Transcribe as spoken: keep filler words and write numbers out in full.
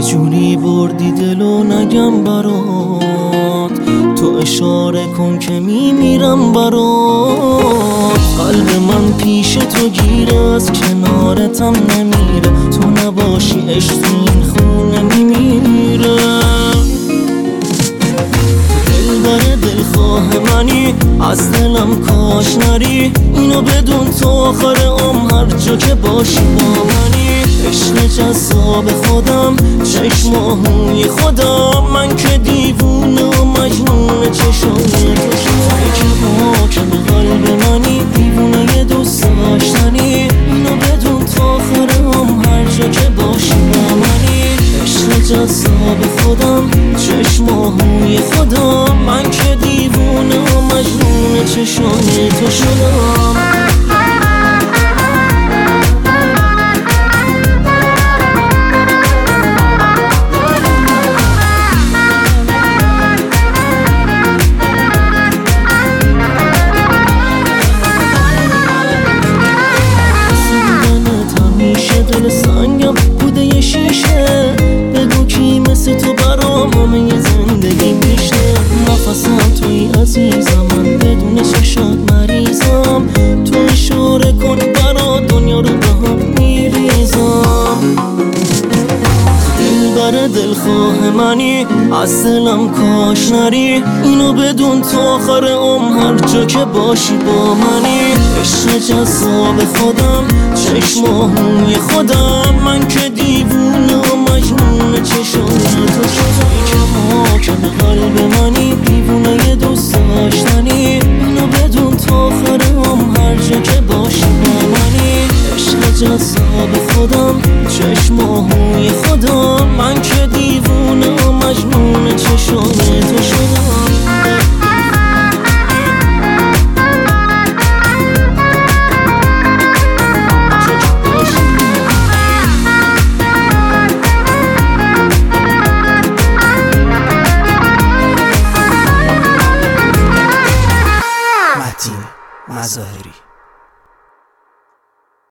جوری بردی دلو نگم برات، تو اشاره کن که میمیرم برات. قلب من پیش تو گیره از کنارتم نمیره، تو نباشی عشق تو این خونه میمیره. دلبر دلخواه منی، از دلم کاش نری، اینو بدون تو آخر عمر هر جا که باشی با منی. عشق جذاب خودم، چشم آهوی خودم، من که دیوونه و مجنون چشای تو شدم. که حاکم قلب منی، دیوونه دوست داشتنی، اینو بدون تو آخر عمر هر جا که باشی با منی. عشق جذاب خودم، چشم آهوی خودم، من که دیوونه و مجنون چشای تو شدم. دل سنگم بوده یه شیشه، بگو کی مثل تو برام همه زندگی میشه. نفسم توی عزیزم، من بدون چشات مریضم، تو اشاره کن برا دنیا رو به هم میریزم. دلبر دلخواه منی، از دلم کاش نری، اینو بدون تو آخر عمر هر جا که باشی با منی. عشق جذاب خودم، چشم آهوی خودم، من که دیوونه و مجنون چشای تو شدم. که حاکم قلب منی، دیوونه دوست داشتنی، اینو بدون تو آخر عمر هر جا که باشی با منی. عشق جذاب خودم، چشم آهوی خودم، من که دیوونه و مجنون چشای تو شدم.